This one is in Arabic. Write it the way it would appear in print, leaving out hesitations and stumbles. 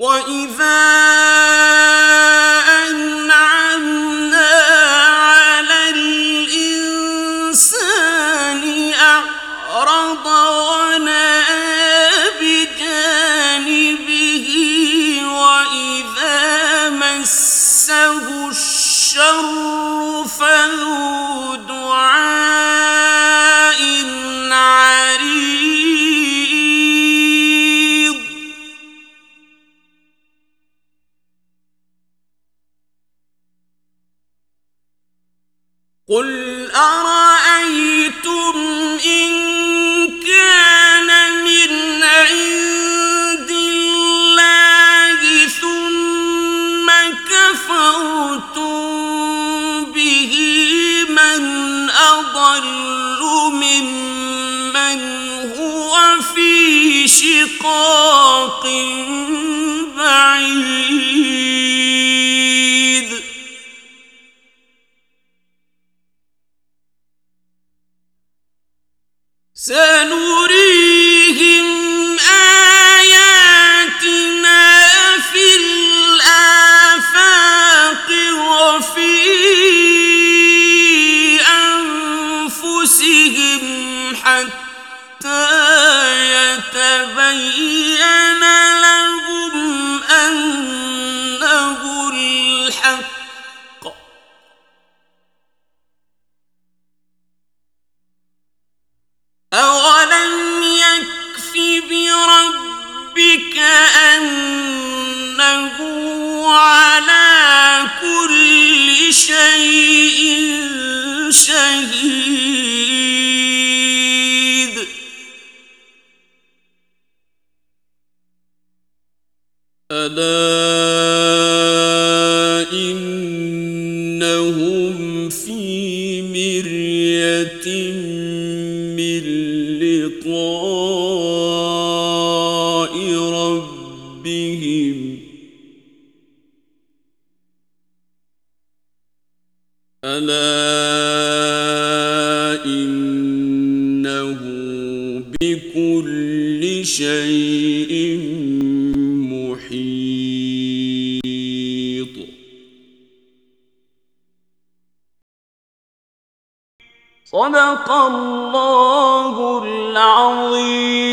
وَإِذَا أَنْعَمْنَا عَلَى الْإِنسَانِ أَعْرَضَ وَنَأَىٰ بِجَانِبِهِ وَإِذَا مَسَّهُ الشَّرُّ فَذُو دُعَاءٍ عَرِيضٍ قُلْ أَرَأَيْتُمْ إِن كَانَ مِنْ عِندِ اللَّهِ ثُمَّ كَفَرْتُم بِهِ مَنْ أَضَلُّ مِمَّنْ هُوَ فِي شِقَاقٍ بَعِيدٍ سَنُرِيهِمْ آيَاتِنَا فِي الْآفَاقِ وَفِي أَنفُسِهِمْ حَتَّى يَتَبَيَّنَ لَهُمْ أَنَّهُ الْحَقُّ أَوَلَمْ يَكْفِ بِرَبِّكَ أَنَّهُ عَلَىٰ كُلِّ شَيْءٍ شَهِيدٌ أَلَا إِنَّهُمْ فِي مِرْيَةٍ مِّن لِّقَاءِ رَبِّهِمْ أَلَا إِنَّهُ بِكُلِّ شَيْءٍ مُحِيطٌ صدق الله العظيم.